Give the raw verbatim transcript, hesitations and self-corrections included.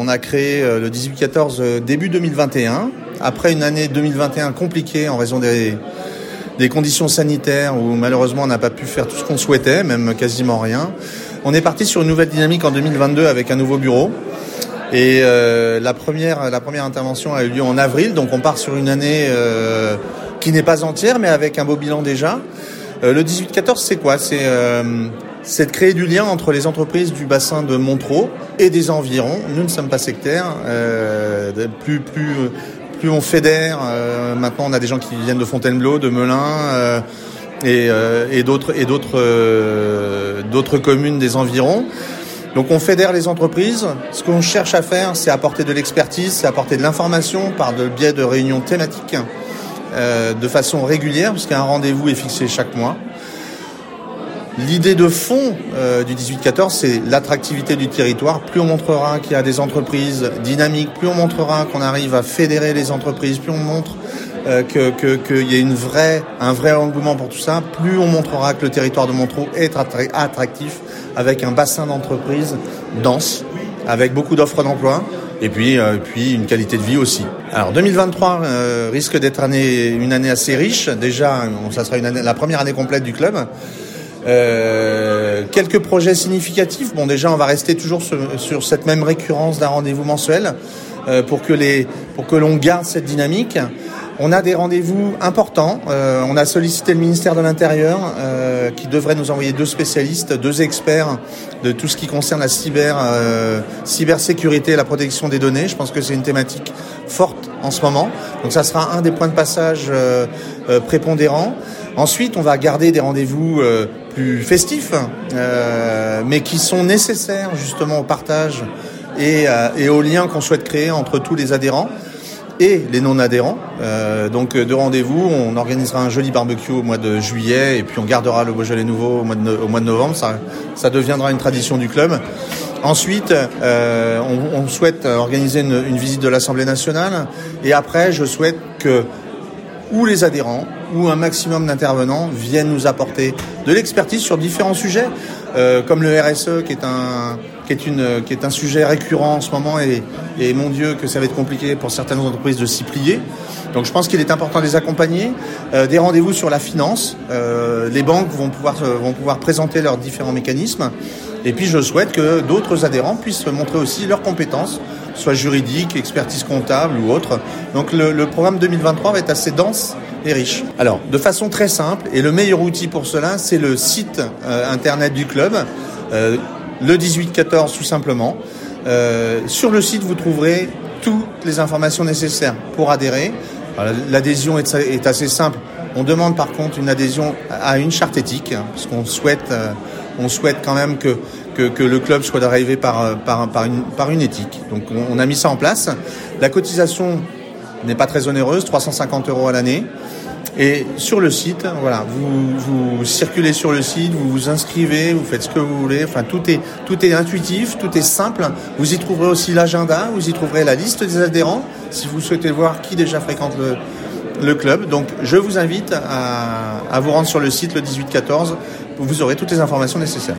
on a créé le dix-huit quatorze début deux mille vingt et un, après une année deux mille vingt et un compliquée en raison des, des conditions sanitaires où malheureusement on n'a pas pu faire tout ce qu'on souhaitait, même quasiment rien. On est parti sur une nouvelle dynamique en deux mille vingt-deux avec un nouveau bureau. Et euh, la première, la première intervention a eu lieu en avril, donc on part sur une année euh, qui n'est pas entière, mais avec un beau bilan déjà. Euh, le dix-huit quatorze, c'est quoi ? C'est, euh, c'est de créer du lien entre les entreprises du bassin de Montereau et des environs. Nous ne sommes pas sectaires. Euh, plus, plus, plus on fédère. Euh, maintenant, on a des gens qui viennent de Fontainebleau, de Melun euh, et, euh, et d'autres, et d'autres, euh, d'autres communes des environs. Donc on fédère les entreprises. Ce qu'on cherche à faire, c'est apporter de l'expertise, c'est apporter de l'information par le biais de réunions thématiques euh, de façon régulière, parce qu'un rendez-vous est fixé chaque mois. L'idée de fond euh, du dix-huit quatorze, c'est l'attractivité du territoire. Plus on montrera qu'il y a des entreprises dynamiques, plus on montrera qu'on arrive à fédérer les entreprises, plus on montre euh, que, que, qu'il y a une vraie, un vrai engouement pour tout ça, plus on montrera que le territoire de Montereau est attractif, avec un bassin d'entreprises dense, avec beaucoup d'offres d'emploi, et puis, euh, puis une qualité de vie aussi. Alors deux mille vingt-trois euh, risque d'être année, une année assez riche. Déjà, ça sera une année, la première année complète du club. Euh, quelques projets significatifs. Bon, déjà, on va rester toujours sur, sur cette même récurrence d'un rendez-vous mensuel euh, pour que les, pour que l'on garde cette dynamique. On a des rendez-vous importants. Euh, on a sollicité le ministère de l'Intérieur euh, qui devrait nous envoyer deux spécialistes, deux experts de tout ce qui concerne la cyber, euh, cybersécurité et la protection des données. Je pense que c'est une thématique forte en ce moment. Donc ça sera un des points de passage euh, euh, prépondérants. Ensuite, on va garder des rendez-vous euh, plus festifs, euh, mais qui sont nécessaires justement au partage et, euh, et au lien qu'on souhaite créer entre tous les adhérents et les non-adhérents. Euh, donc de rendez-vous, on organisera un joli barbecue au mois de juillet et puis on gardera le Beaujolais nouveau au mois de, no- au mois de novembre. Ça, ça deviendra une tradition du club. Ensuite, euh, on, on souhaite organiser une, une visite de l'Assemblée nationale et après, je souhaite que ou les adhérents ou un maximum d'intervenants viennent nous apporter de l'expertise sur différents sujets, euh, comme le R S E qui est un qui est une qui est un sujet récurrent en ce moment et, et mon Dieu que ça va être compliqué pour certaines entreprises de s'y plier. Donc je pense qu'il est important de les accompagner. Euh, des rendez-vous sur la finance, euh, les banques vont pouvoir vont pouvoir présenter leurs différents mécanismes. Et puis je souhaite que d'autres adhérents puissent montrer aussi leurs compétences, soit juridiques, expertise comptable ou autre. Donc le, le programme deux mille vingt-trois va être assez dense et riche. Alors, de façon très simple, et le meilleur outil pour cela, c'est le site euh, internet du club, euh, le dix-huit quatorze tout simplement. Euh, sur le site, vous trouverez toutes les informations nécessaires pour adhérer. Alors, l'adhésion est, est assez simple. On demande par contre une adhésion à une charte éthique, hein, parce qu'on souhaite, euh, on souhaite quand même que, que, que le club soit drivé par, par, par, une, par une éthique. Donc on, on a mis ça en place. La cotisation n'est pas très onéreuse, trois cent cinquante euros à l'année. Et sur le site, voilà, vous, vous circulez sur le site, vous vous inscrivez, vous faites ce que vous voulez. Enfin, tout est, tout est intuitif, tout est simple. Vous y trouverez aussi l'agenda, vous y trouverez la liste des adhérents, si vous souhaitez voir qui déjà fréquente le, le club. Donc, je vous invite à, à vous rendre sur le site le dix-huit quatorze. Vous aurez toutes les informations nécessaires.